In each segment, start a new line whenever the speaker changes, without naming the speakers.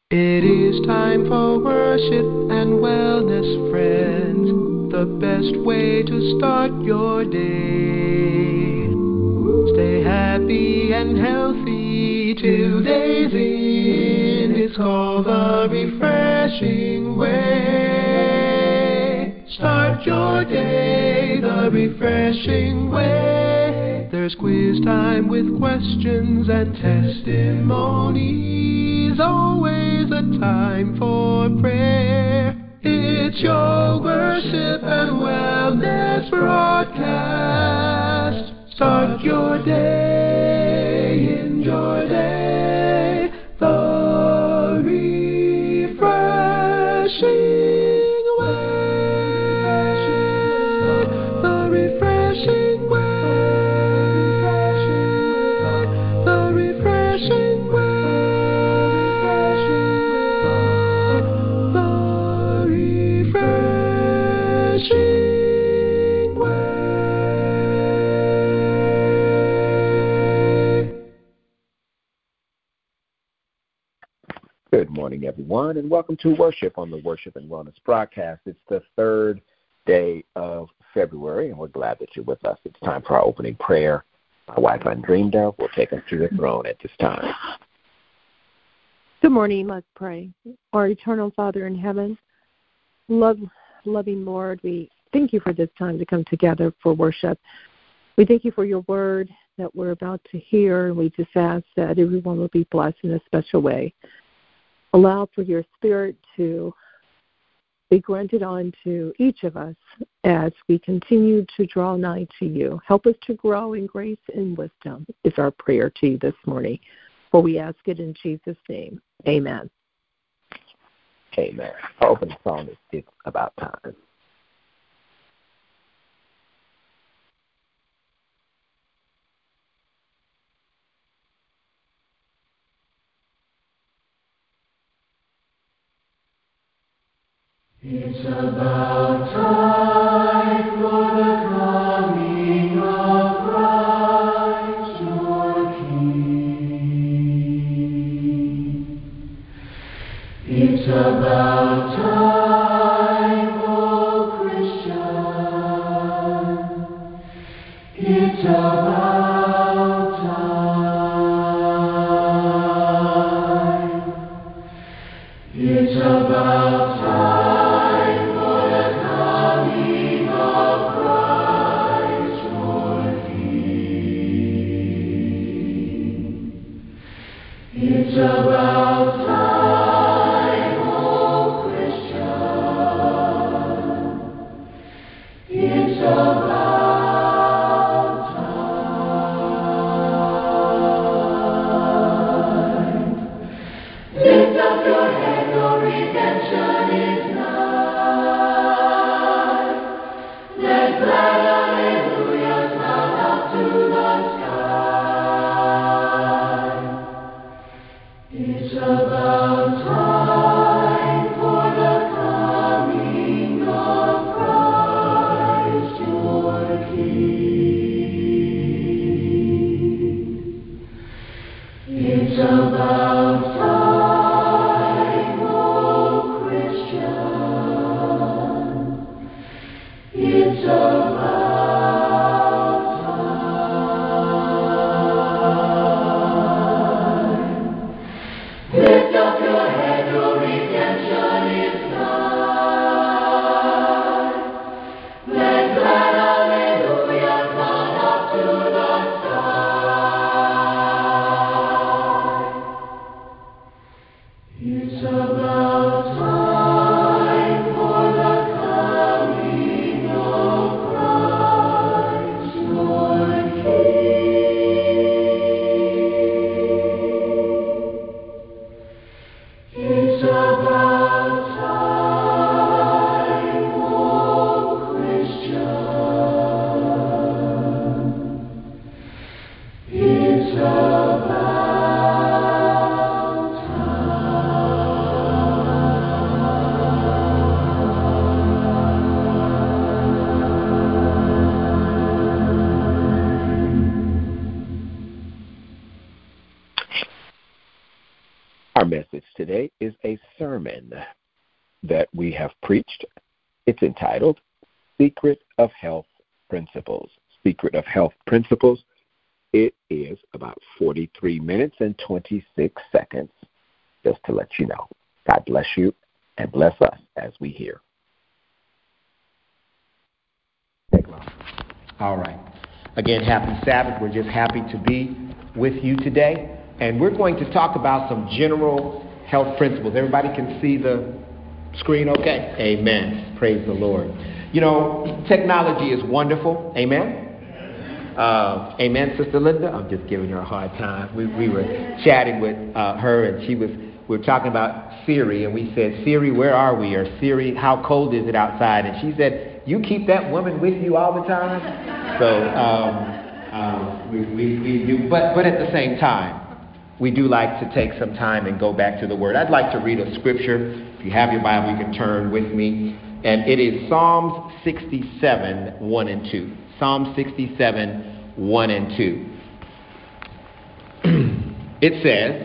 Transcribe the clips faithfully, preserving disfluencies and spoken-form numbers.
It is time for worship and wellness, friends. The best way to start your day. Stay happy and healthy. Today's in. It's called the refreshing way. Start your day the refreshing way. There's quiz time with questions and testimonies. Always a time for prayer. It's your worship and wellness broadcast. Start your day, enjoy day, the refreshing way, the refreshing way, the refreshing way, the refreshing way.
Good morning, everyone, and welcome to Worship on the Worship and Wellness broadcast. It's the third day of February, and we're glad that you're with us. It's time for our opening prayer. My wife, Undreamed will take us to the throne at this time.
Good morning. Let's pray. Our eternal Father in heaven, love, loving Lord, we thank you for this time to come together for worship. We thank you for your word that we're about to hear, and we just ask that everyone will be blessed in a special way. Allow for your spirit to be granted unto each of us as we continue to draw nigh to you. Help us to grow in grace and wisdom is our prayer to you this morning. For we ask it in Jesus' name. Amen.
Amen. Our opening song is It's About Time.
It's about time for the coming of Christ your King. It's about time, oh Christian. It's about time. It's about time. It's about time, oh Christian. It's about time. Lift up your head, your redemption is nigh. Let glad hallelujahs mount up to the sky. It's about time for the coming of Christ your King. It's about time, oh Christian. It's about time. Lift up your head, your redemption is nigh. Let glad hallelujahs mount up to the sky. It's about time for the coming of Christ your King. It's about time, oh Christian. It's about time.
Our message today is a sermon that we have preached. It's entitled Secret of Health Principles. Secret of Health Principles. It is about forty-three minutes and twenty-six seconds, just to let you know. God bless you and bless us as we hear.
All right. Again, happy Sabbath. We're just happy to be with you today. And we're going to talk about some general health principles. Everybody can see the screen okay? Amen. Praise the Lord. You know, technology is wonderful. Amen. Uh, amen, Sister Linda. I'm just giving her a hard time. We, we were chatting with uh, her, and she was. We were talking about Siri, and we said, Siri, where are we? Or Siri, how cold is it outside? And she said, you keep that woman with you all the time? So um, um, we, we, we do, but, but at the same time, we do like to take some time and go back to the Word. I'd like to read a scripture. If you have your Bible, you can turn with me. And it is Psalms sixty-seven, one and two. Psalm sixty-seven, one and two. It says,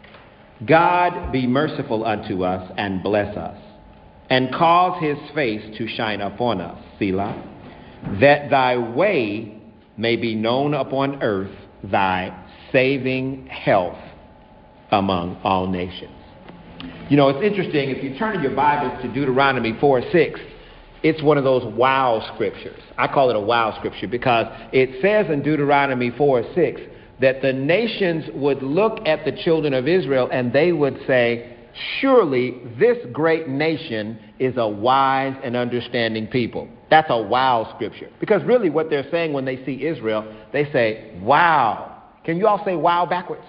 God be merciful unto us and bless us, and cause his face to shine upon us, Selah, that thy way may be known upon earth, thy saving health among all nations. You know, it's interesting, if you turn in your Bibles to Deuteronomy four six, it's one of those wow scriptures. I call it a wow scripture because it says in Deuteronomy four six that the nations would look at the children of Israel and they would say, surely this great nation is a wise and understanding people. That's a wow scripture. Because really what they're saying when they see Israel, they say, wow. Can you all say wow backwards?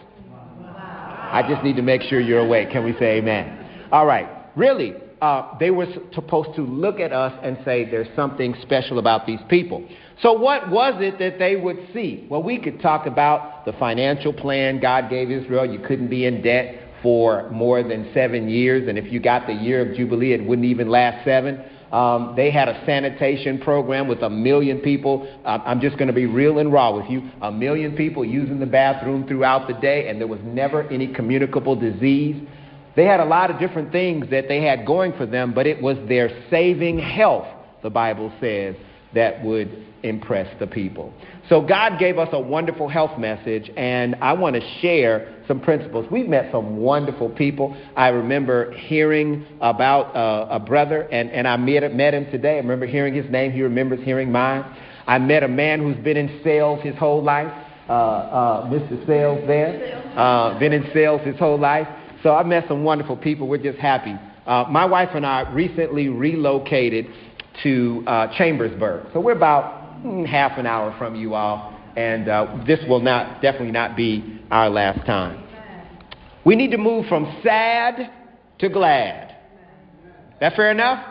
Wow. I just need to make sure you're awake. Can we say amen? All right. Really, uh, they were supposed to look at us and say there's something special about these people. So what was it that they would see? Well, we could talk about the financial plan God gave Israel. You couldn't be in debt for more than seven years. And if you got the year of Jubilee, it wouldn't even last seven. Um, they had a sanitation program with a million people. Uh, I'm just going to be real and raw with you. A million people using the bathroom throughout the day, and there was never any communicable disease. They had a lot of different things that they had going for them, but it was their saving health, the Bible says, that would impress the people. So God gave us a wonderful health message, and I want to share some principles. We've met some wonderful people. I remember hearing about uh, a brother, and, and I met, met him today. I remember hearing his name. He remembers hearing mine. I met a man who's been in sales his whole life, uh, uh, Mister Sales there, uh, been in sales his whole life. So I met some wonderful people. We're just happy. Uh, my wife and I recently relocated to uh, Chambersburg. So we're about mm, half an hour from you all, and uh, this will not definitely not be our last time. We need to move from sad to glad. That fair enough?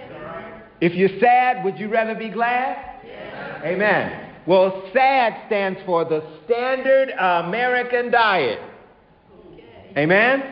If you're sad, would you rather be glad? Amen. Well, SAD stands for the Standard American Diet. Amen?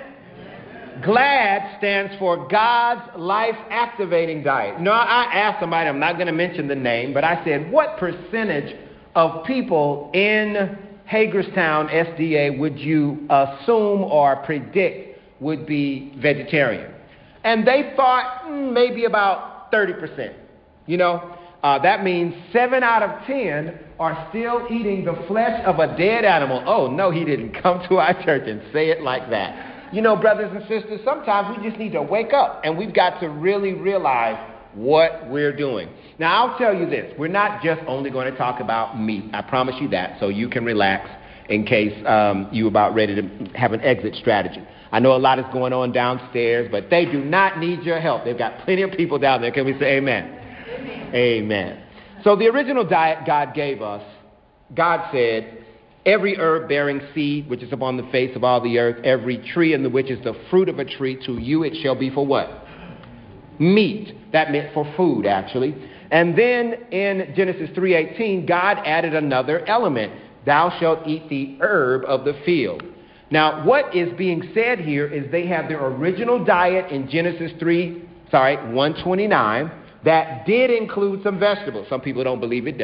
GLAD stands for God's Life Activating Diet. No, I asked somebody, I'm not going to mention the name, but I said, what percentage of people in Hagerstown S D A would you assume or predict would be vegetarian? And they thought mm, maybe about thirty percent. You know, uh, that means seven out of ten are still eating the flesh of a dead animal. Oh, no, he didn't come to our church and say it like that. You know, brothers and sisters, sometimes we just need to wake up, and we've got to really realize what we're doing. Now, I'll tell you this. We're not just only going to talk about meat. I promise you that, so you can relax in case um, you're about ready to have an exit strategy. I know a lot is going on downstairs, but they do not need your help. They've got plenty of people down there. Can we say amen? Amen. Amen. So the original diet God gave us, God said, every herb bearing seed, which is upon the face of all the earth, every tree in the which is the fruit of a tree, to you it shall be for what? Meat. That meant for food, actually. And then in Genesis three eighteen, God added another element. Thou shalt eat the herb of the field. Now, what is being said here is they have their original diet in Genesis three, sorry, one twenty-nine, that did include some vegetables. Some people don't believe it does.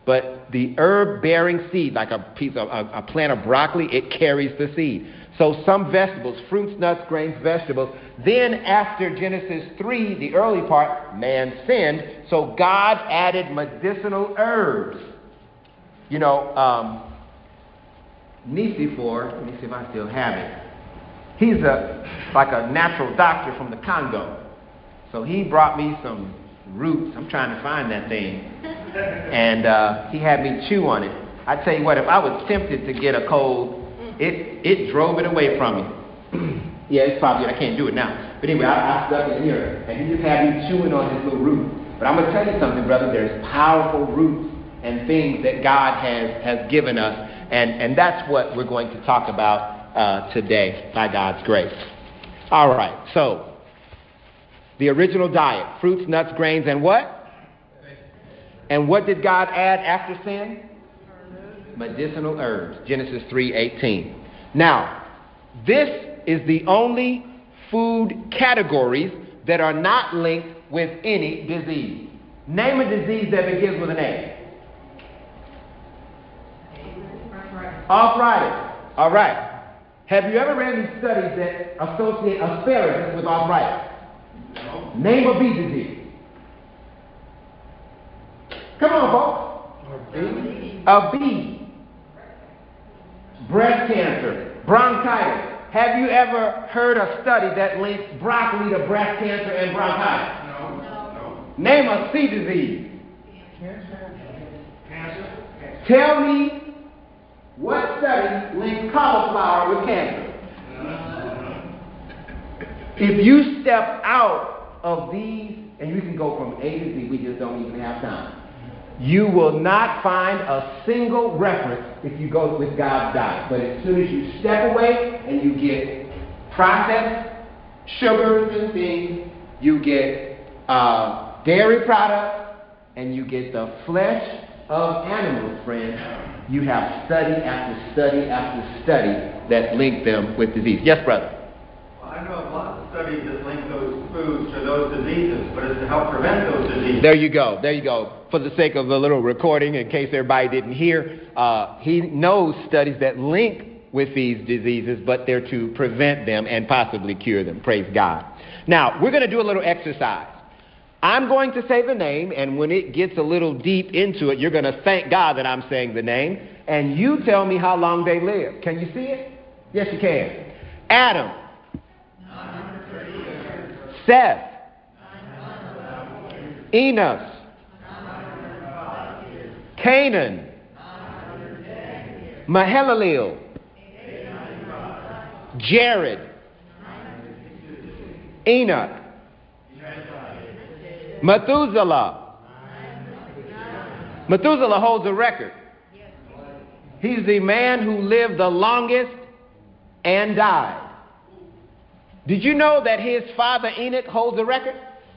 But the herb-bearing seed, like a piece of a, a plant of broccoli, it carries the seed. So some vegetables, fruits, nuts, grains, vegetables. Then after Genesis three, the early part, man sinned. So God added medicinal herbs. You know, um, Nisifor, let me see if I still have it. He's a like a natural doctor from the Congo. So he brought me some roots. I'm trying to find that thing. And uh, he had me chew on it. I tell you what, if I was tempted to get a cold, it it drove it away from me. Yeah, it's probably, I can't do it now. But anyway, I, I stuck it here, and he just had me chewing on his little root. But I'm going to tell you something, brother. There's powerful roots and things that God has, has given us, and, and that's what we're going to talk about uh, today, by God's grace. All right, so the original diet, fruits, nuts, grains, and what? And what did God add after sin? Medicinal herbs, Genesis three eighteen. Now, this is the only food categories that are not linked with any disease. Name a disease that begins with an A. Arthritis. All right. Have you ever read any studies that associate asparagus with arthritis? No. Name a bee disease. Come on, folks. A bee. A bee. Breast cancer, bronchitis. Have you ever heard a study that links broccoli to breast cancer and bronchitis? No. no. Name a C disease. Cancer. Tell me what study links cauliflower with cancer. If you step out of these, and you can go from A to Z, we just don't even have time. You will not find a single reference if you go with God's diet. But as soon as you step away and you get processed sugars and things, you get uh, dairy products, and you get the flesh of animals, friends, you have study after study after study that link them with disease. Yes, brother?
Well, I know of lots of studies that link those foods to those diseases, but it's to help prevent those diseases.
There you go. There you go. For the sake of the little recording, in case everybody didn't hear, uh, he knows studies that link with these diseases, but they're to prevent them and possibly cure them. Praise God. Now, we're going to do a little exercise. I'm going to say the name, and when it gets a little deep into it, you're going to thank God that I'm saying the name, and you tell me how long they live. Can you see it? Yes, you can. Adam. Seth. Enos. Canaan. Mahalalel. Jared. Enoch. Methuselah. Methuselah holds a record. He's the man who lived the longest and died. Did you know that his father Enoch holds a record?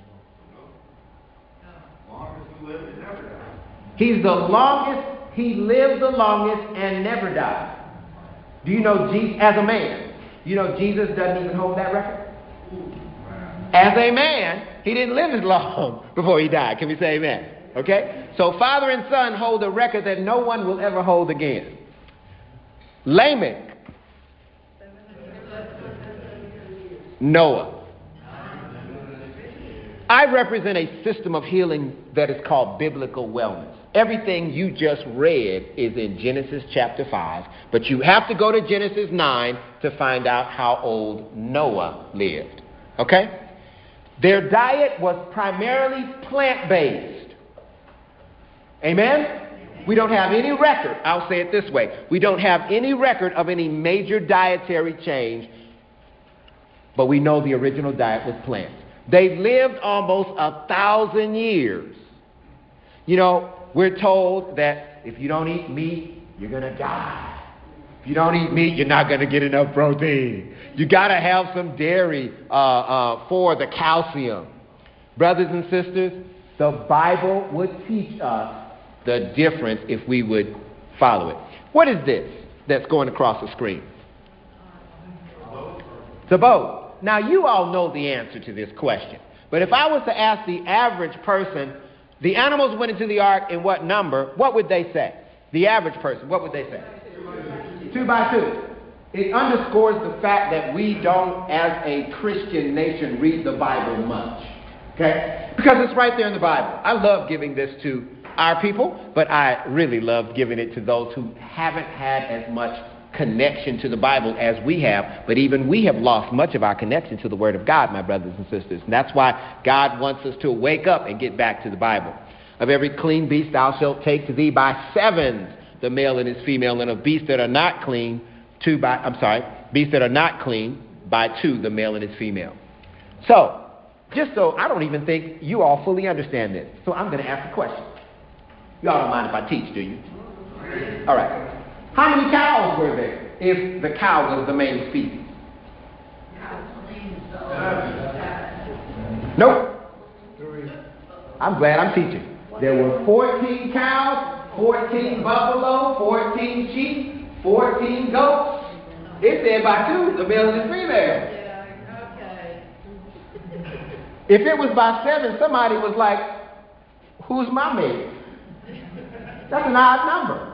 He's the longest, he lived the longest and never died. Do you know Jesus, as a man, you know Jesus doesn't even hold that record? As a man, he didn't live as long before he died. Can we say amen? Okay? So father and son hold a record that no one will ever hold again. Lamech. Noah. I represent a system of healing that is called biblical wellness. Everything you just read is in Genesis chapter five, but you have to go to Genesis nine to find out how old Noah lived. Okay? Their diet was primarily plant-based. Amen? We don't have any record, I'll say it this way, we don't have any record of any major dietary change, but we know the original diet was plants. They lived almost a thousand years. You know, we're told that if you don't eat meat, you're going to die. If you don't eat meat, you're not going to get enough protein. You got to have some dairy uh, uh, for the calcium. Brothers and sisters, the Bible would teach us the difference if we would follow it. What is this that's going across the screen? It's a boat. Now, you all know the answer to this question. But if I was to ask the average person, the animals went into the ark in what number, what would they say? The average person, what would they say? Two by two. It underscores the fact that we don't, as a Christian nation, read the Bible much. Okay? Because it's right there in the Bible. I love giving this to our people, but I really love giving it to those who haven't had as much connection to the Bible as we have. But even we have lost much of our connection to the Word of God, my brothers and sisters. And that's why God wants us to wake up and get back to the Bible. Of every clean beast thou shalt take to thee by sevens, the male and his female, and of beasts that are not clean, two by, I'm sorry, beasts that are not clean, by two, the male and his female. So, just so, I don't even think you all fully understand this. So I'm going to ask a question. You all don't mind if I teach, do you? All right. How many cows were there if the cow was the main species? Nope. I'm glad I'm teaching. There were fourteen cows, fourteen buffalo, fourteen sheep, fourteen goats. It said by two, the male and the female. If it was by seven, somebody was like, who's my mate? That's an odd number.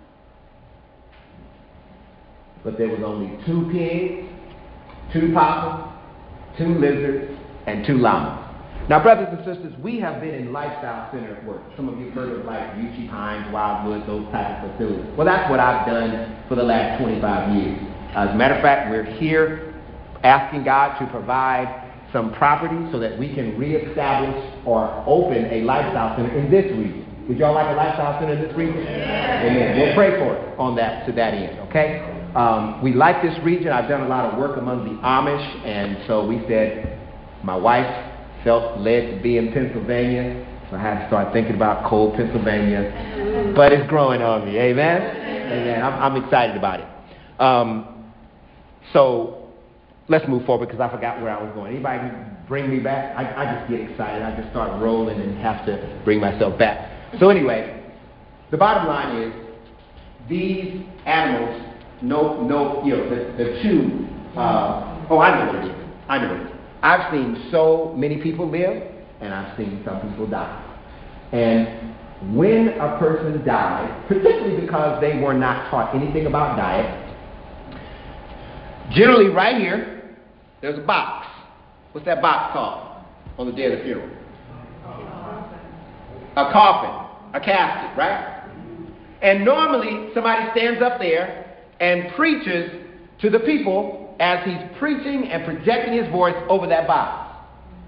But there was only two pigs, two possums, two lizards, and two llamas. Now, brothers and sisters, we have been in lifestyle center work. Some of you have heard of like U G Hines, Wildwood, those types of facilities. Well, that's what I've done for the last twenty-five years. As a matter of fact, we're here asking God to provide some property so that we can reestablish or open a lifestyle center in this region. Would y'all like a lifestyle center in this region? Yeah. Amen. We'll pray for it on that to that end, okay? Um, we like this region. I've done a lot of work among the Amish, and so we said, my wife felt led to be in Pennsylvania, so I had to start thinking about cold Pennsylvania. But it's growing on me, amen? Amen. I'm, I'm excited about it. Um, so let's move forward because I forgot where I was going. Anybody bring me back? I, I just get excited. I just start rolling and have to bring myself back. So anyway, the bottom line is these animals, no, no, you know, the, the two, uh, oh, I know what it is. I know what it is. I've seen so many people live, and I've seen some people die. And when a person dies, particularly because they were not taught anything about diet, generally right here, there's a box. What's that box called on the day of the funeral? A coffin, a casket, right? And normally somebody stands up there and preaches to the people as he's preaching and projecting his voice over that box.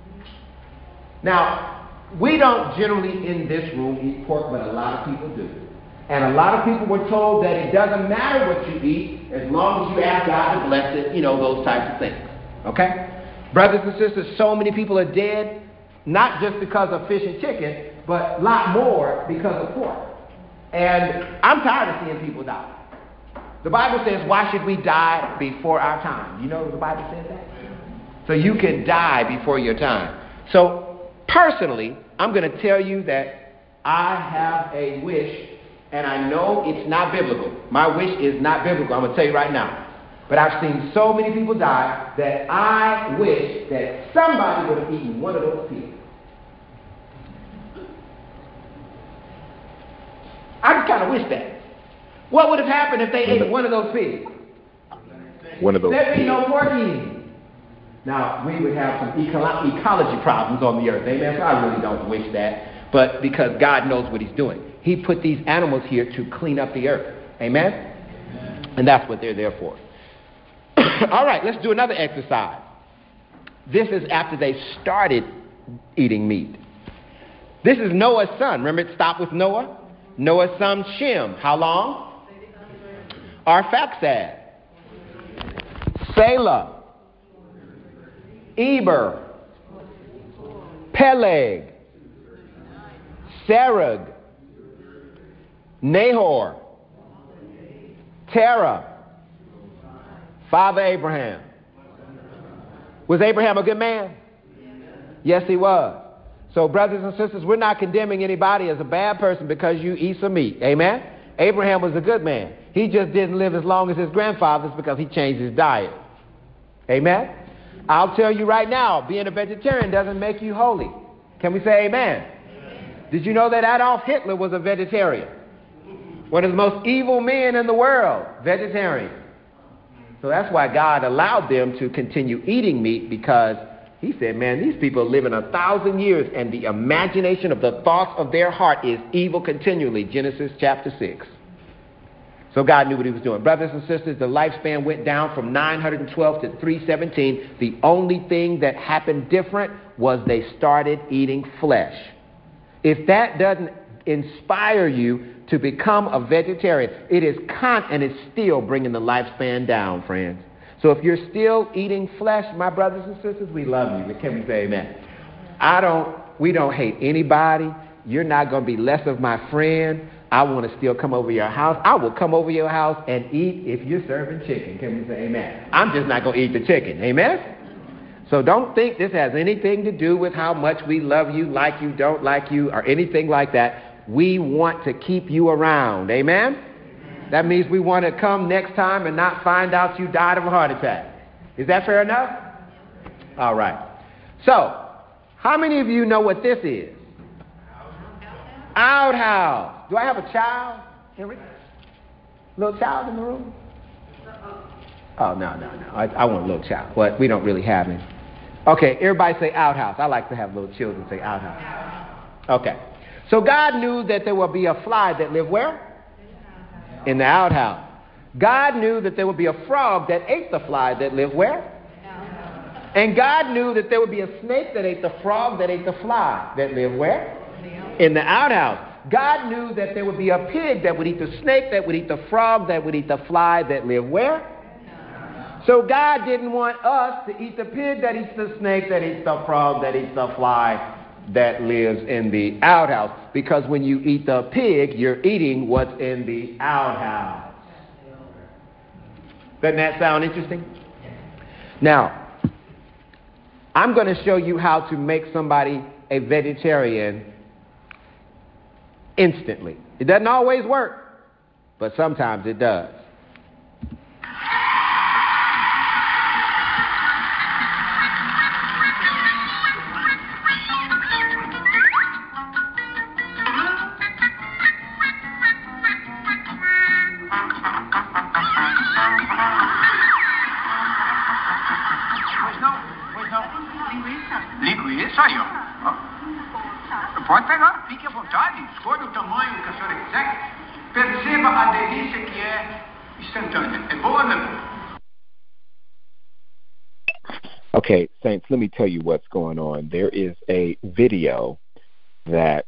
Now, we don't generally in this room eat pork, but a lot of people do. And a lot of people were told that it doesn't matter what you eat as long as you ask God to bless it, you know, those types of things. Okay? Brothers and sisters, so many people are dead, not just because of fish and chicken, but a lot more because of pork. And I'm tired of seeing people die. The Bible says, why should we die before our time? You know the Bible says that? So you can die before your time. So personally, I'm going to tell you that I have a wish, and I know it's not biblical. My wish is not biblical. I'm going to tell you right now. But I've seen so many people die that I wish that somebody would have eaten one of those pigs. I just kind of wish that. What would have happened if they one ate of, one of those pigs?
One of those
There'd
pigs.
be no pork eating. Now, we would have some eco- ecology problems on the earth. Amen? So I really don't wish that. But because God knows what he's doing. He put these animals here to clean up the earth. Amen? Amen. And that's what they're there for. All right, let's do another exercise. This is after they started eating meat. This is Noah's son. Remember it stopped with Noah? Noah's son Shem. How long? Arphaxad. Selah. Eber. Peleg. Serug. Nahor. Terah. Father Abraham. Was Abraham a good man? Yes, he was. So, brothers and sisters, we're not condemning anybody as a bad person because you eat some meat. Amen? Abraham was a good man. He just didn't live as long as his grandfathers because he changed his diet. Amen? I'll tell you right now, being a vegetarian doesn't make you holy. Can we say amen? Amen. Did you know that Adolf Hitler was a vegetarian? One of the most evil men in the world, vegetarian. So that's why God allowed them to continue eating meat, because he said, man, these people are living a thousand years and the imagination of the thoughts of their heart is evil continually. Genesis chapter six. So God knew what he was doing. Brothers and sisters, the lifespan went down from nine hundred twelve to three seventeen. The only thing that happened different was they started eating flesh. If that doesn't inspire you to become a vegetarian, it is con and it's still bringing the lifespan down, friends. So if you're still eating flesh, my brothers and sisters, we love you. Can we say amen? I don't, we don't hate anybody. You're not going to be less of my friend. I want to still come over your house. I will come over your house and eat if you're serving chicken. Can we say amen? I'm just not going to eat the chicken. Amen? So don't think this has anything to do with how much we love you, like you, don't like you, or anything like that. We want to keep you around. Amen? That means we want to come next time and not find out you died of a heart attack. Is that fair enough? All right. So, how many of you know what this is? Outhouse. Do I have a child, Henry? Little child in the room? Oh, no, no, no. I, I want a little child, but we don't really have him. Okay, everybody say outhouse. I like to have little children say outhouse. Okay. So God knew that there would be a fly that lived where? In the outhouse. God knew that there would be a frog that ate the fly that lived where? And God knew that there would be a snake that ate the frog that ate the fly that lived where? In the outhouse. God knew that there would be a pig that would eat the snake, that would eat the frog, that would eat the fly that lived where? So God didn't want us to eat the pig that eats the snake, that eats the frog, that eats the fly that lives in the outhouse. Because when you eat the pig, you're eating what's in the outhouse. Doesn't that sound interesting? Now, I'm going to show you how to make somebody a vegetarian instantly. It doesn't always work, but sometimes it does.
Linguiça aí, ó. Pode pegar, fique à vontade. Escolha o tamanho que a senhora quiser. Perceba a delícia que é instantânea. É boa, não é boa?
Okay, Saints, let me tell you what's going on. There is a video that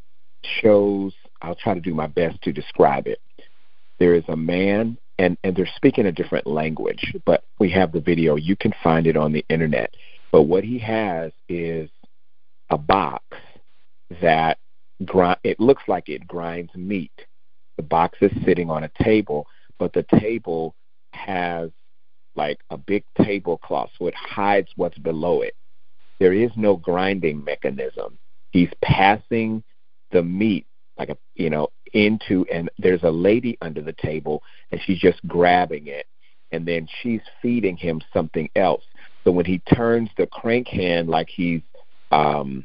shows, I'll try to do my best to describe it. There is a man, and, and they're speaking a different language, but we have the video. You can find it on the internet. But what he has is a box that grind, it looks like it grinds meat. The box is sitting on a table, but the table has like a big tablecloth, so it hides what's below it. There is no grinding mechanism. He's passing the meat, like a you know, into, and there's a lady under the table, and she's just grabbing it, and then she's feeding him something else. So when he turns the crank hand like he's um,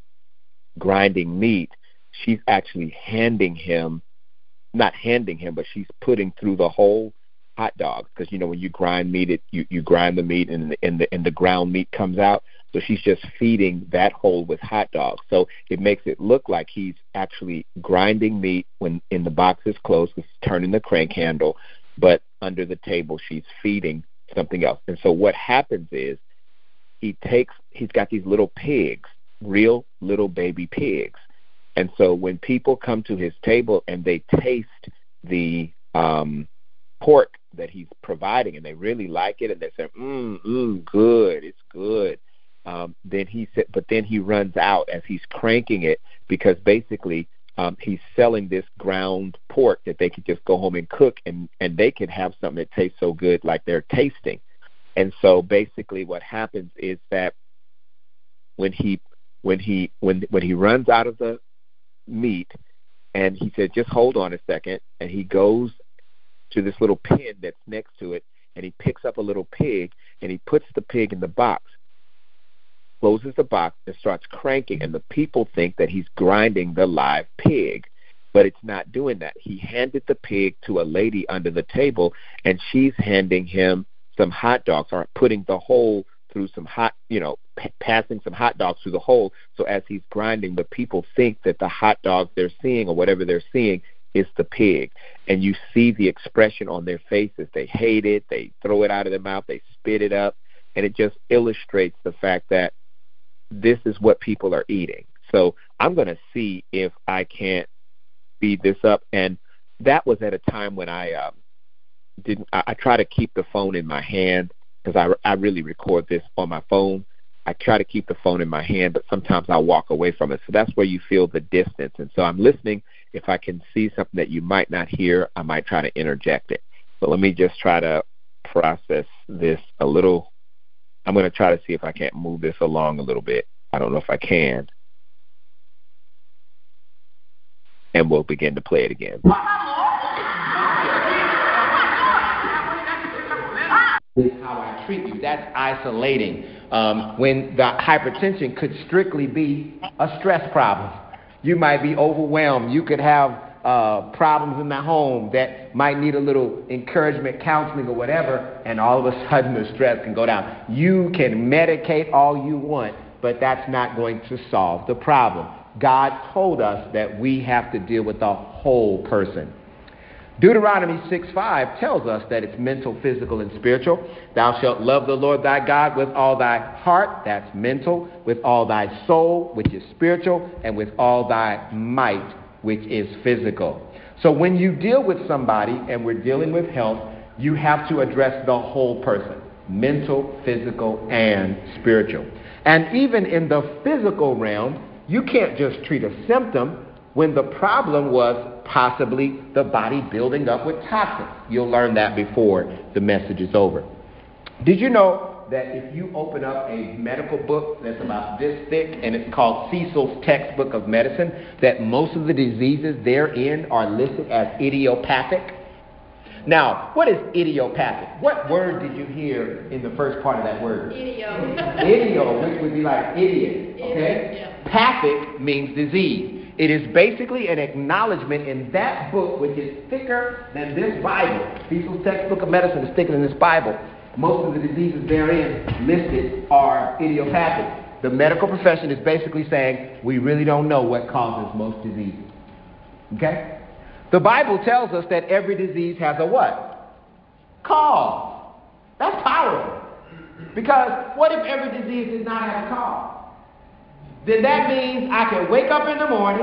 grinding meat, she's actually handing him, not handing him, but she's putting through the whole hot dog. Because, you know, when you grind meat, it, you, you grind the meat and the, and, the, and the ground meat comes out. So she's just feeding that whole with hot dogs. So it makes it look like he's actually grinding meat when in the box is closed, he's turning the crank handle, but under the table she's feeding something else. And so what happens is he takes, he's got these little pigs, real little baby pigs. And so when people come to his table and they taste the um, pork that he's providing and they really like it and they say, mmm, mmm, good, it's good. Um, then he said, but then he runs out as he's cranking it because basically um, he's selling this ground pork that they could just go home and cook and, and they could have something that tastes so good like they're tasting. And so basically what happens is that when he when he when when he runs out of the meat and he said, just hold on a second, and he goes to this little pen that's next to it and he picks up a little pig and he puts the pig in the box. closes the box and starts cranking, and the people think that he's grinding the live pig, but it's not doing that. He handed the pig to a lady under the table, and she's handing him some hot dogs, or putting the hole through some hot, you know, p- passing some hot dogs through the hole. So as he's grinding, the people think that the hot dogs they're seeing or whatever they're seeing is the pig. And you see the expression on their faces. They hate it. They throw it out of their mouth. They spit it up. And it just illustrates the fact that this is what people are eating. So I'm going to see if I can't speed this up. And that was at a time when I um, didn't. I, I try to keep the phone in my hand, because I, I really record this on my phone. I try to keep the phone in my hand, but sometimes I walk away from it. So that's where you feel the distance. And so I'm listening. If I can see something that you might not hear, I might try to interject it. But let me just try to process this a little. I'm going to try to see if I can't move this along a little bit. I don't know if I can. And we'll begin to play it again.
This is how I treat you. That's isolating. Um, when the hypertension could strictly be a stress problem. You might be overwhelmed. You could have uh, problems in the home that might need a little encouragement, counseling, or whatever, and all of a sudden the stress can go down. You can medicate all you want, but that's not going to solve the problem. God told us that we have to deal with the whole person. Deuteronomy six five tells us that it's mental, physical, and spiritual. Thou shalt love the Lord thy God with all thy heart, that's mental, with all thy soul, which is spiritual, and with all thy might, which is physical. So when you deal with somebody, and we're dealing with health, you have to address the whole person, mental, physical, and spiritual. And even in the physical realm, you can't just treat a symptom when the problem was possibly the body building up with toxins. You'll learn that before the message is over. Did you know that if you open up a medical book that's about this thick, and it's called Cecil's Textbook of Medicine, that most of the diseases therein are listed as idiopathic? Now, what is idiopathic? What word did you hear in the first part of that word?
Idio.
Idio, which would be like idiot, okay?
Yeah.
Pathic means disease. It is basically an acknowledgement in that book, which is thicker than this Bible. Cecil's Textbook of Medicine is thicker than this Bible. Most of the diseases therein listed are idiopathic. The medical profession is basically saying, we really don't know what causes most diseases. Okay? The Bible tells us that every disease has a what? Cause. That's powerful. Because what if every disease does not have a cause? Then that means I can wake up in the morning,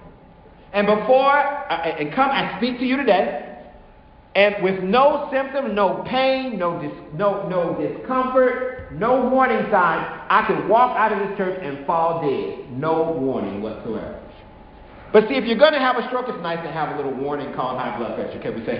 and before, uh, and come and speak to you today, and with no symptom, no pain, no dis, no no discomfort, no warning sign, I can walk out of this church and fall dead. No warning whatsoever. But see, if you're going to have a stroke, it's nice to have a little warning called high blood pressure. Can we say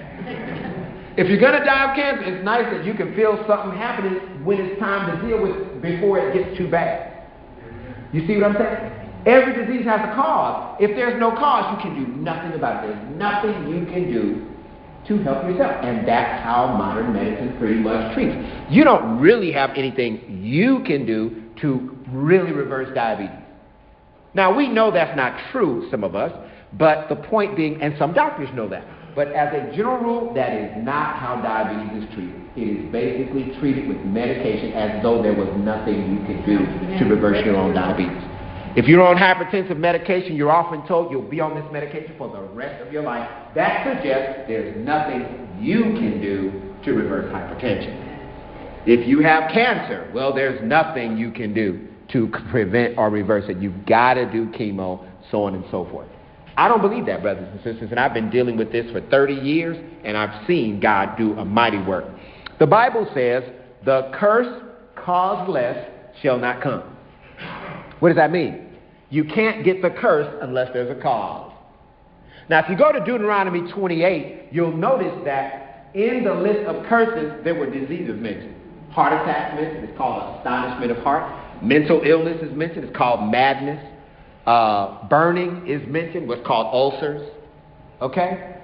amen? If you're going to die of cancer, it's nice that you can feel something happening when it's time to deal with before it gets too bad. You see what I'm saying? Every disease has a cause. If there's no cause, you can do nothing about it. There's nothing you can do to help yourself. And that's how modern medicine pretty much treats. You don't really have anything you can do to really reverse diabetes. Now, we know that's not true, some of us, but the point being, and some doctors know that, but as a general rule, that is not how diabetes is treated. It is basically treated with medication as though there was nothing you could do to reverse your own diabetes. If you're on hypertensive medication, you're often told you'll be on this medication for the rest of your life. That suggests there's nothing you can do to reverse hypertension. If you have cancer, well, there's nothing you can do to prevent or reverse it. You've got to do chemo, so on and so forth. I don't believe that, brothers and sisters, and I've been dealing with this for thirty years, and I've seen God do a mighty work. The Bible says, the curse causeless shall not come. What does that mean? You can't get the curse unless there's a cause. Now, if you go to Deuteronomy twenty-eight, you'll notice that in the list of curses, there were diseases mentioned. Heart attack is mentioned. It's called astonishment of heart. Mental illness is mentioned. It's called madness. Uh, burning is mentioned. What's called ulcers. Okay?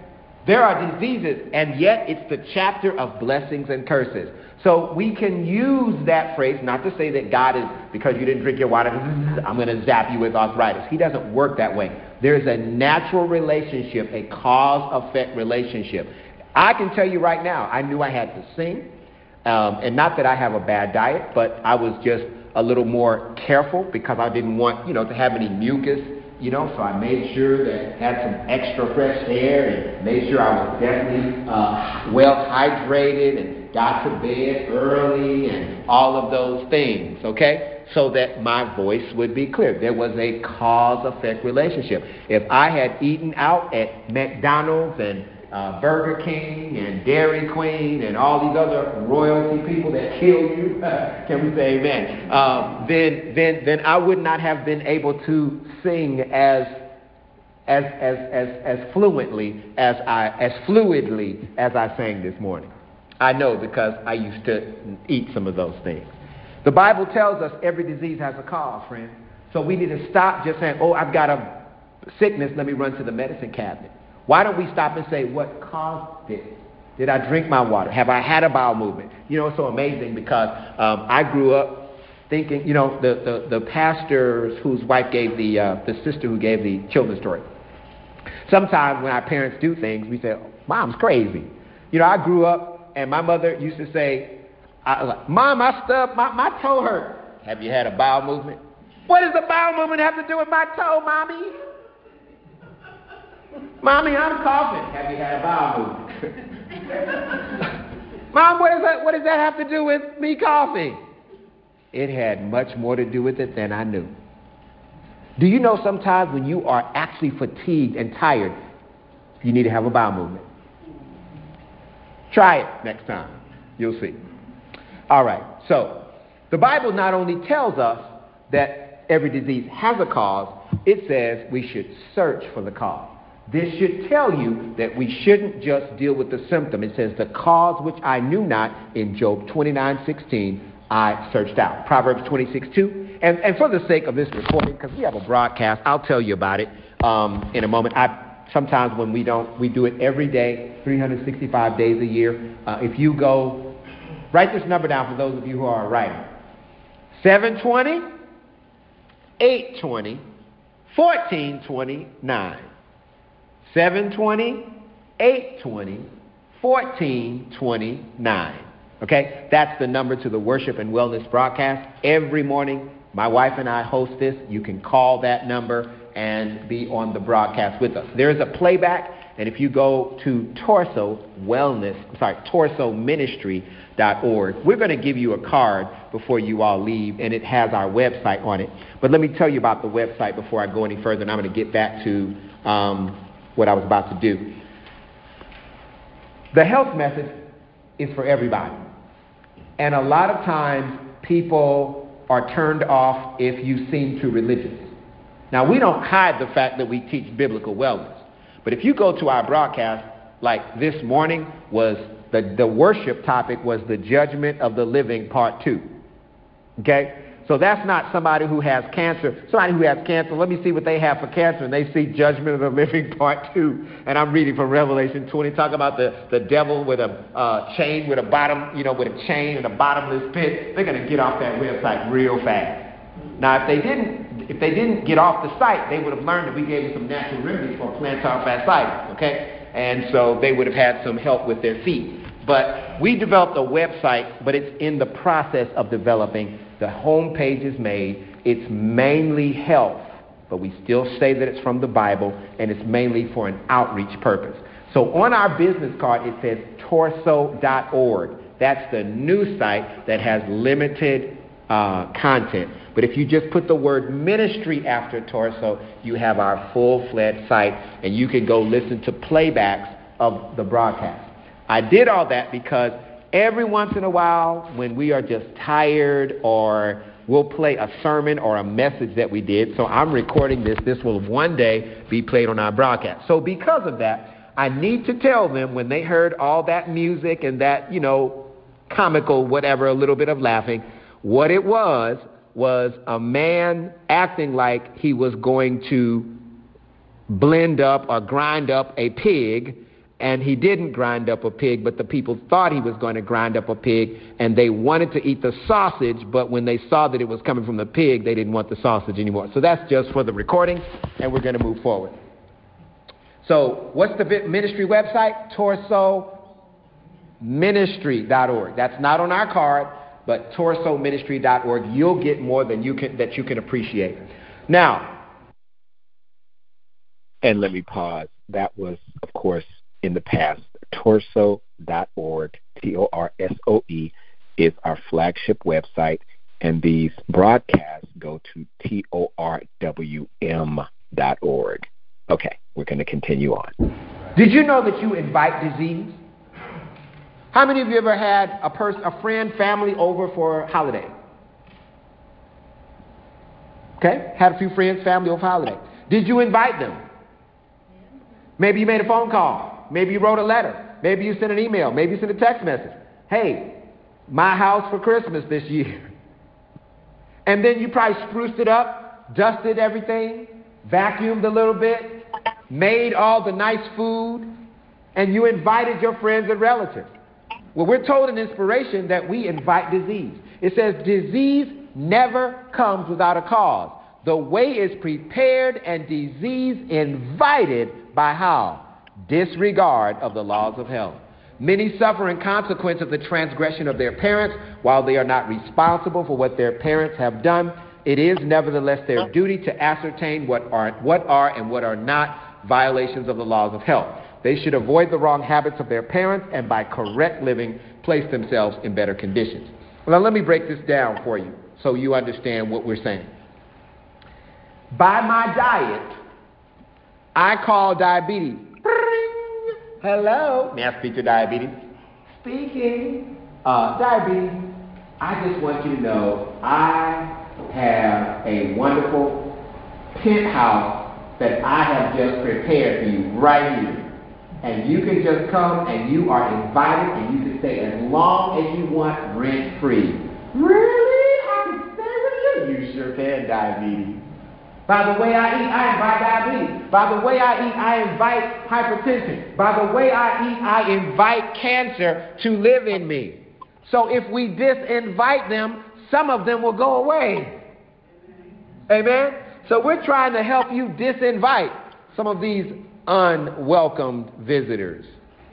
There are diseases, and yet it's the chapter of blessings and curses. So we can use that phrase, not to say that God is, because you didn't drink your water, I'm going to zap you with arthritis. He doesn't work that way. There's a natural relationship, a cause-effect relationship. I can tell you right now, I knew I had to sing, um, and not that I have a bad diet, but I was just a little more careful because I didn't want, you know, to have any mucus. You know, so I made sure that I had some extra fresh air and made sure I was definitely uh, well hydrated and got to bed early and all of those things, okay? So that my voice would be clear. There was a cause-effect relationship. If I had eaten out at McDonald's and uh, Burger King and Dairy Queen and all these other royalty people that kill you, can we say amen? Um, then, then, then I would not have been able to sing as, as, as, as, as fluently as I, as fluidly as I sang this morning. I know because I used to eat some of those things. The Bible tells us every disease has a cause, friend. So we need to stop just saying, oh, I've got a sickness, let me run to the medicine cabinet. Why don't we stop and say, what caused this? Did I drink my water? Have I had a bowel movement? You know, it's so amazing because um, I grew up thinking, you know, the, the, the pastors whose wife gave the, uh, the sister who gave the children's story. Sometimes when our parents do things, we say, oh, Mom's crazy. You know, I grew up and my mother used to say, I was like, Mom, I stubbed, my, my toe hurt. Have you had a bowel movement? What does a bowel movement have to do with my toe, Mommy? Mommy, I'm coughing. Have you had a bowel movement? Mom, what does that, what does that have to do with me coughing? It had much more to do with it than I knew. Do you know sometimes when you are actually fatigued and tired, you need to have a bowel movement? Try it next time. You'll see. All right. So the Bible not only tells us that every disease has a cause, it says we should search for the cause. This should tell you that we shouldn't just deal with the symptom. It says, the cause which I knew not, in Job twenty-nine sixteen, I searched out. Proverbs twenty-six two. And, and for the sake of this recording, because we have a broadcast, I'll tell you about it um, in a moment. I sometimes when we don't, we do it every day, three hundred sixty-five days a year. Uh, if you go, write this number down for those of you who are writing. seven twenty, eight twenty, fourteen twenty-nine. seven twenty, eight twenty, fourteen twenty-nine. Okay? That's the number to the Worship and Wellness broadcast. Every morning, my wife and I host this. You can call that number and be on the broadcast with us. There is a playback, and if you go to Torso Wellness, I'm sorry, torso ministry dot org, we're going to give you a card before you all leave, and it has our website on it. But let me tell you about the website before I go any further, and I'm going to get back to um, what I was about to do. The health message is for everybody. And a lot of times people are turned off if you seem too religious. Now, we don't hide the fact that we teach biblical wellness. But if you go to our broadcast, like this morning was the, the worship topic was the judgment of the living part two. Okay? So that's not somebody who has cancer. Somebody who has cancer, let me see what they have for cancer, and they see judgment of the living part two. And I'm reading from Revelation twenty, talking about the, the devil with a uh, chain, with a bottom, you know, with a chain and a bottomless pit. They're going to get off that website real fast. Now, if they didn't, if they didn't get off the site, they would have learned that we gave them some natural remedies for plantar fasciitis, okay? And so they would have had some help with their feet. But we developed a website, but it's in the process of developing. The home page is made. It's mainly health, but we still say that it's from the Bible, and it's mainly for an outreach purpose. So on our business card, it says torso dot org. That's the new site that has limited uh, content. But if you just put the word ministry after Torso, you have our full-fledged site, and you can go listen to playbacks of the broadcast. I did all that because every once in a while, when we are just tired, or we'll play a sermon or a message that we did. So I'm recording this. This will one day be played on our broadcast. So because of that, I need to tell them when they heard all that music and that, you know, comical whatever, a little bit of laughing, what it was was a man acting like he was going to blend up or grind up a pig and he didn't grind up a pig, but the people thought he was going to grind up a pig, and they wanted to eat the sausage, but when they saw that it was coming from the pig, they didn't want the sausage anymore. So that's just for the recording, and we're going to move forward. So what's the ministry website? torso ministry dot org. That's not on our card, but torso ministry dot org. You'll get more than you can that you can appreciate. Now,
and let me pause. That was, of course, in the past. torso dot org, T O R S O E, is our flagship website, and these broadcasts go to T O R W M dot org. Okay, we're going to continue on.
Did you know that you invite disease? How many of you ever had a person, a friend, family over for a holiday? Okay, had a few friends, family over holiday. Did you invite them? Maybe you made a phone call. Maybe you wrote a letter. Maybe you sent an email. Maybe you sent a text message. Hey, my house for Christmas this year. And then you probably spruced it up, dusted everything, vacuumed a little bit, made all the nice food, and you invited your friends and relatives. Well, we're told in inspiration that we invite disease. It says disease never comes without a cause. The way is prepared and disease invited by how? Disregard of the laws of health. Many suffer in consequence of the transgression of their parents. While they are not responsible for what their parents have done, it is nevertheless their duty to ascertain what are, what are and what are not violations of the laws of health. They should avoid the wrong habits of their parents and by correct living place themselves in better conditions. Well, now let me break this down for you so you understand what we're saying. By my diet, I call diabetes. Hello. May I speak to diabetes? Speaking. Uh, diabetes, I just want you to know I have a wonderful penthouse that I have just prepared for you right here. And you can just come and you are invited and you can stay as long as you want rent-free. Really? I can stay with you? You sure can, diabetes. By the way I eat, I invite diabetes. By the way I eat, I invite hypertension. By the way I eat, I invite cancer to live in me. So if we disinvite them, some of them will go away. Amen? So we're trying to help you disinvite some of these unwelcomed visitors.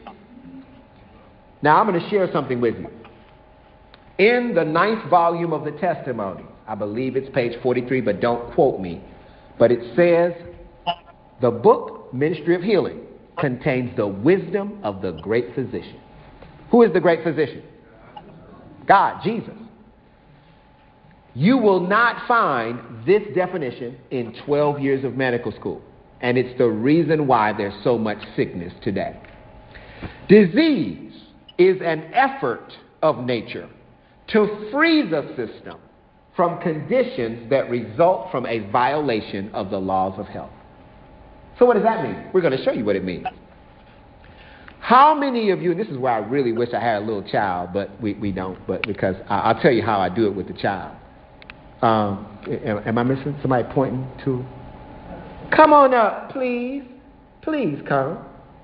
Now I'm going to share something with you. In the ninth volume of the Testimonies, I believe it's page forty-three, but don't quote me, but it says, the book Ministry of Healing contains the wisdom of the great physician. Who is the great physician? God, Jesus. You will not find this definition in twelve years of medical school. And it's the reason why there's so much sickness today. Disease is an effort of nature to free the system from conditions that result from a violation of the laws of health. So what does that mean? We're going to show you what it means. How many of you, and this is where I really wish I had a little child, but we, we don't, but because I, I'll tell you how I do it with the child. Um, am, am I missing somebody pointing to? Come on up, please. Please come.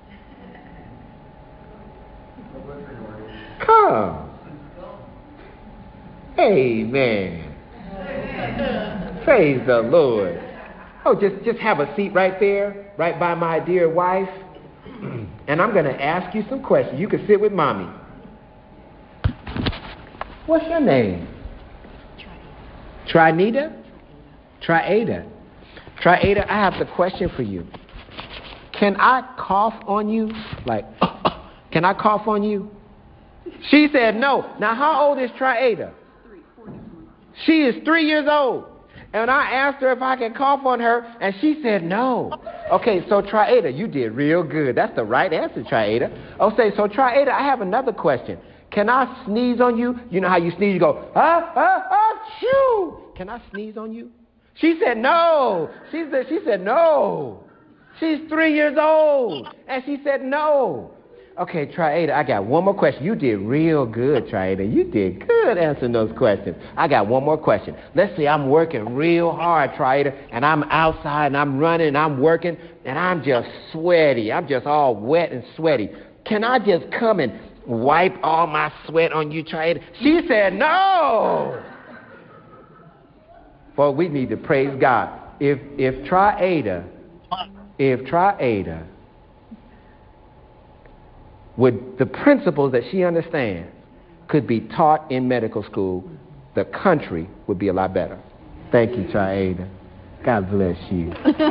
Come. Amen. Praise the Lord. Oh, just, just have a seat right there, right by my dear wife. And I'm going to ask you some questions. You can sit with mommy. What's your name? Trinita? Triada. Triada, I have the question for you. Can I cough on you? Like, can I cough on you? She said no. Now, how old is Triada? She is three years old. And I asked her if I could cough on her, and she said no. Okay, so Triada, you did real good. That's the right answer, Triada. Okay, so Triada, I have another question. Can I sneeze on you? You know how you sneeze, you go, ah, ah, ah, shoo. Can I sneeze on you? She said no. She said, she said no. She's three years old, and she said no. Okay, Triada, I got one more question. You did real good, Triada. You did good answering those questions. I got one more question. Let's say I'm working real hard, Triada, and I'm outside and I'm running and I'm working and I'm just sweaty. I'm just all wet and sweaty. Can I just come and wipe all my sweat on you, Triada? She said, no. Well, we need to praise God. If if Triada, if Triada, with the principles that she understands could be taught in medical school, the country would be a lot better. Thank you, Triada. God bless you.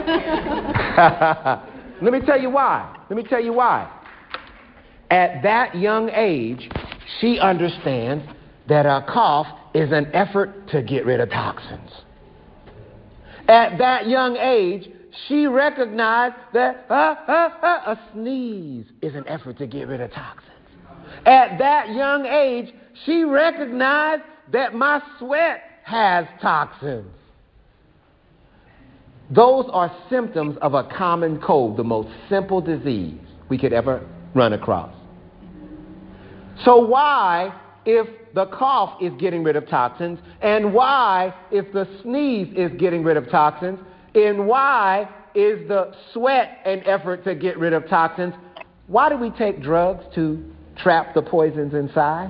Let me tell you why. Let me tell you why. At that young age, she understands that a cough is an effort to get rid of toxins. At that young age, she recognized that uh, uh, uh, a sneeze is an effort to get rid of toxins. At that young age, she recognized that my sweat has toxins. Those are symptoms of a common cold, the most simple disease we could ever run across. So why, if the cough is getting rid of toxins, and why, if the sneeze is getting rid of toxins, and why is the sweat an effort to get rid of toxins? Why do we take drugs to trap the poisons inside?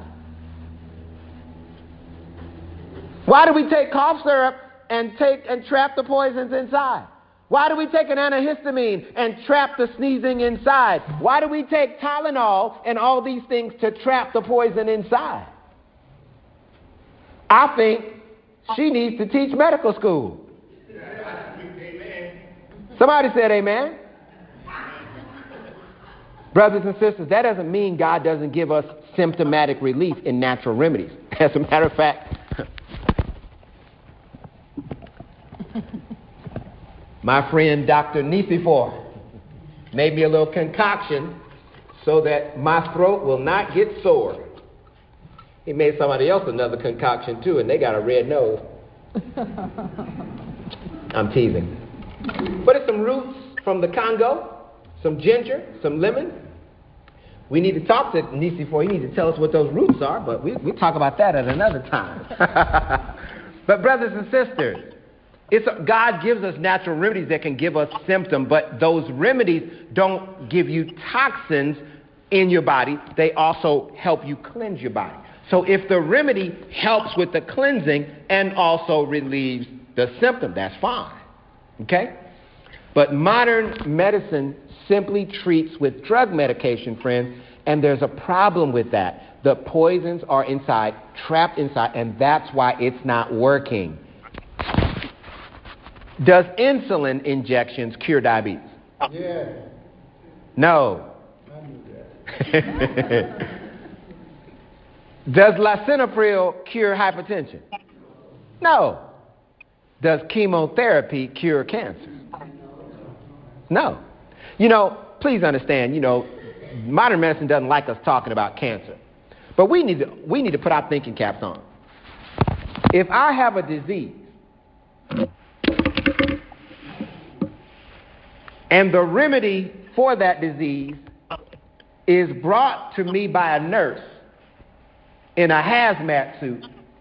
Why do we take cough syrup and take and trap the poisons inside? Why do we take an antihistamine and trap the sneezing inside? Why do we take Tylenol and all these things to trap the poison inside? I think she needs to teach medical school. Somebody said amen. Brothers and sisters, that doesn't mean God doesn't give us symptomatic relief in natural remedies. As a matter of fact, my friend Doctor Nisifor made me a little concoction so that my throat will not get sore. He made somebody else another concoction too, and they got a red nose. I'm teasing. But it's some roots from the Congo, some ginger, some lemon. We need to talk to Nisifor. He needs to tell us what those roots are, but we, we'll talk about that at another time. But brothers and sisters, it's a, God gives us natural remedies that can give us symptoms, but those remedies don't give you toxins in your body. They also help you cleanse your body. So if the remedy helps with the cleansing and also relieves the symptom, that's fine. Okay? But modern medicine simply treats with drug medication, friends, and there's a problem with that. The poisons are inside, trapped inside, and that's why it's not working. Does insulin injections cure diabetes?
Yeah.
No.
I knew that.
Does lisinopril cure hypertension? No. Does chemotherapy cure cancer? No. You know, please understand, you know, modern medicine doesn't like us talking about cancer. But we need to, we need to put our thinking caps on. If I have a disease, and the remedy for that disease is brought to me by a nurse in a hazmat suit,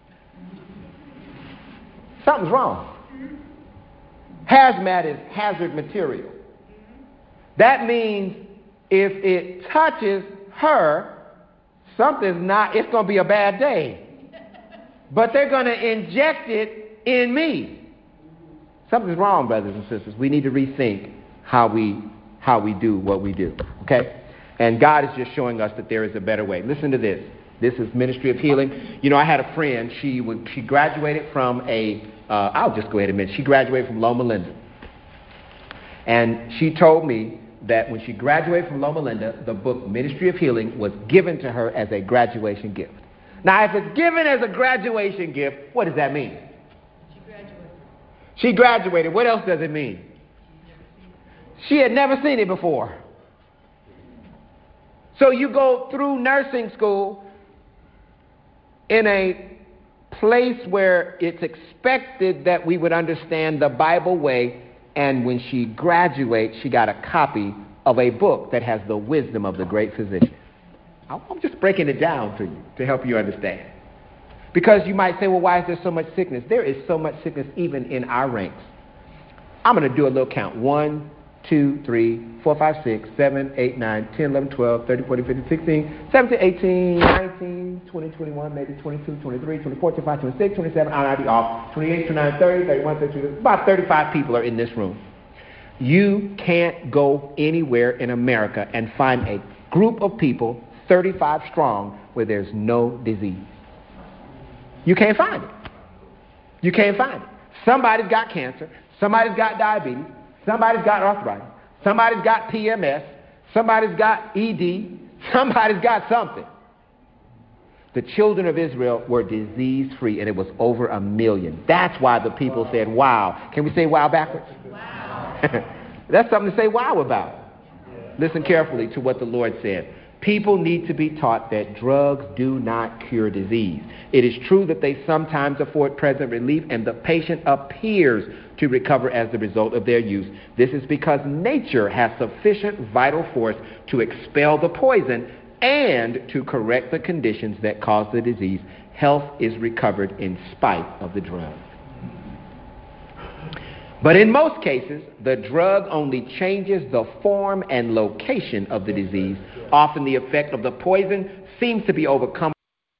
something's wrong. Hazmat is hazard material. That means if it touches her, something's not, it's going to be a bad day. But they're going to inject it in me. Something's wrong, brothers and sisters. We need to rethink how we how we do what we do. Okay? And God is just showing us that there is a better way. Listen to this. This is Ministry of Healing. You know, I had a friend. She would, she graduated from a, uh, I'll just go ahead and mention, she graduated from Loma Linda. And she told me that when she graduated from Loma Linda, the book Ministry of Healing was given to her as a graduation gift. Now, if it's given as a graduation gift, what does that mean? She graduated. She graduated. What else does it mean? She had never seen it before. So you go through nursing school in a place where it's expected that we would understand the Bible way, and when she graduates, she got a copy of a book that has the wisdom of the great physician. I'm just breaking it down to you to help you understand. Because you might say, well, why is there so much sickness? There is so much sickness even in our ranks. I'm going to do a little count. One, two, three, four, five, six, seven, eight, nine, ten, eleven, twelve, thirteen, fourteen, fifteen, sixteen, seventeen, eighteen, nineteen, twenty, twenty-one, maybe twenty-two, twenty-three, twenty-four, twenty-five, twenty-six, twenty-seven, I'll be off, twenty-eight, twenty-nine, thirty, thirty-one, thirty-two, about thirty-five people are in this room. You can't go anywhere in America and find a group of people, thirty-five strong, where there's no disease. You can't find it. You can't find it. Somebody's got cancer. Somebody's got diabetes. Somebody's got arthritis. Somebody's got P M S. Somebody's got E D. Somebody's got something. The children of Israel were disease-free, and it was over a million. That's why the people wow. said, wow. Can we say wow backwards? Wow. That's something to say wow about. Yeah. Listen carefully to what the Lord said. People need to be taught that drugs do not cure disease. It is true that they sometimes afford present relief, and the patient appears to recover as the result of their use. This is because nature has sufficient vital force to expel the poison and to correct the conditions that cause the disease. Health is recovered in spite of the drug. But in most cases, the drug only changes the form and location of the disease. Often the effect of the poison seems to be overcome.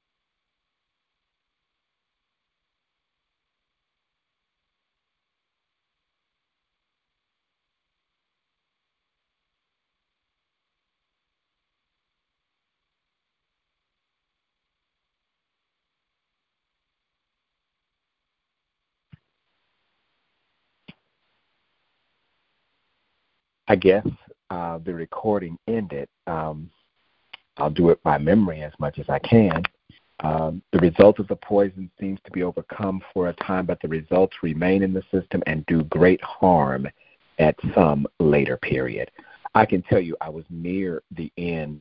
I guess uh, the recording ended. Um, I'll do it by memory as much as I can. Um, the result of the poison seems to be overcome for a time, but the results remain in the system and do great harm at some later period. I can tell you I was near the end,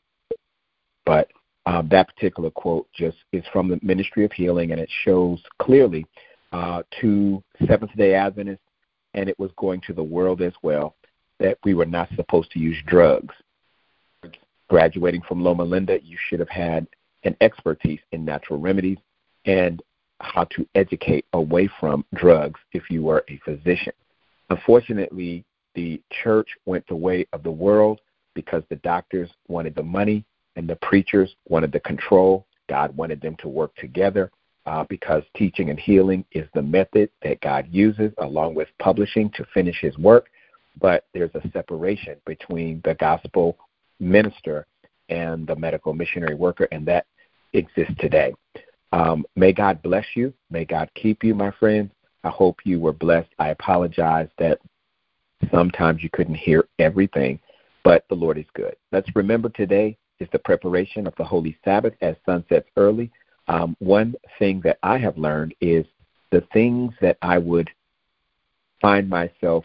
but um, that particular quote just is from the Ministry of Healing, and it shows clearly uh, to Seventh-day Adventists, and it was going to the world as well, that we were not supposed to use drugs. Graduating from Loma Linda, you should have had an expertise in natural remedies and how to educate away from drugs if you were a physician. Unfortunately, the church went the way of the world because the doctors wanted the money and the preachers wanted the control. God wanted them to work together uh, because teaching and healing is the method that God uses along with publishing to finish his work. But there's a separation between the gospel minister and the medical missionary worker, and that exists today. Um, may God bless you. May God keep you, my friends. I hope you were blessed. I apologize that sometimes you couldn't hear everything, but the Lord is good. Let's remember today is the preparation of the Holy Sabbath as sun sets early. Um, one thing that I have learned is the things that I would find myself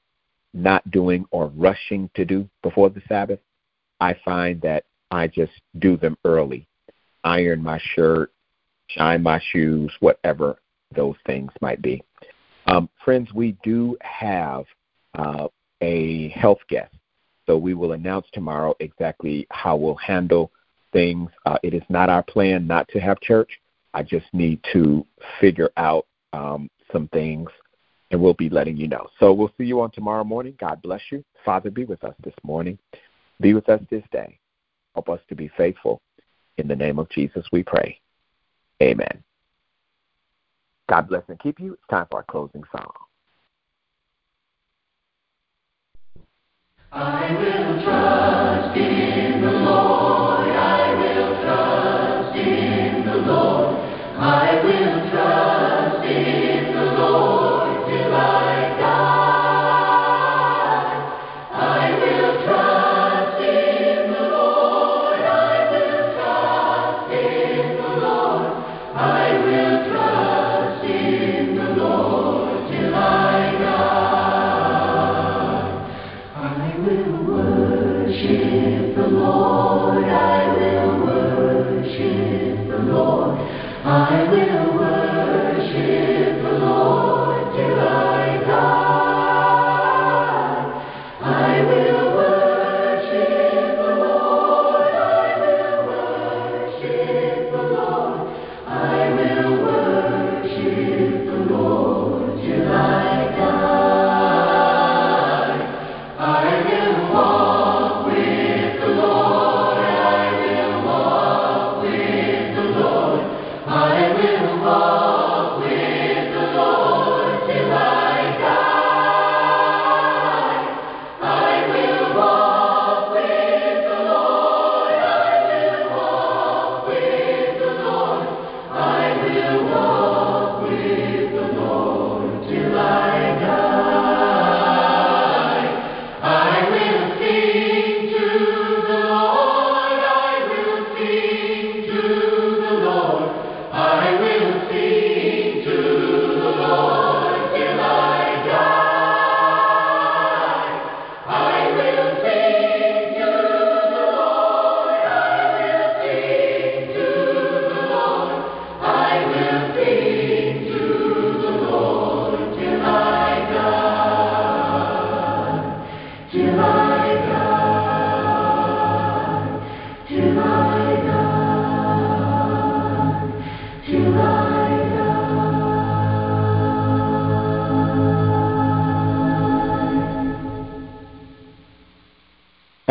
not doing or rushing to do before the Sabbath, I find that I just do them early. Iron my shirt, shine my shoes, whatever those things might be. Um, friends, we do have uh, a health guest, so we will announce tomorrow exactly how we'll handle things. Uh, it is not our plan not to have church. I just need to figure out um, some things, and we'll be letting you know. So we'll see you on tomorrow morning. God bless you. Father, be with us this morning. Be with us this day. Help us to be faithful. In the name of Jesus we pray. Amen. God bless and keep you. It's time for our closing song.
I will trust in the Lord. I will trust in the Lord. I will trust in the Lord till I die. I will trust in the Lord. I will trust in the Lord. I will trust in the Lord till I die. I will worship the Lord. I will worship the Lord. I will worship the Lord till I die. I will worship the Lord. I will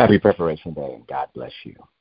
Happy Preparation Day, and God bless you.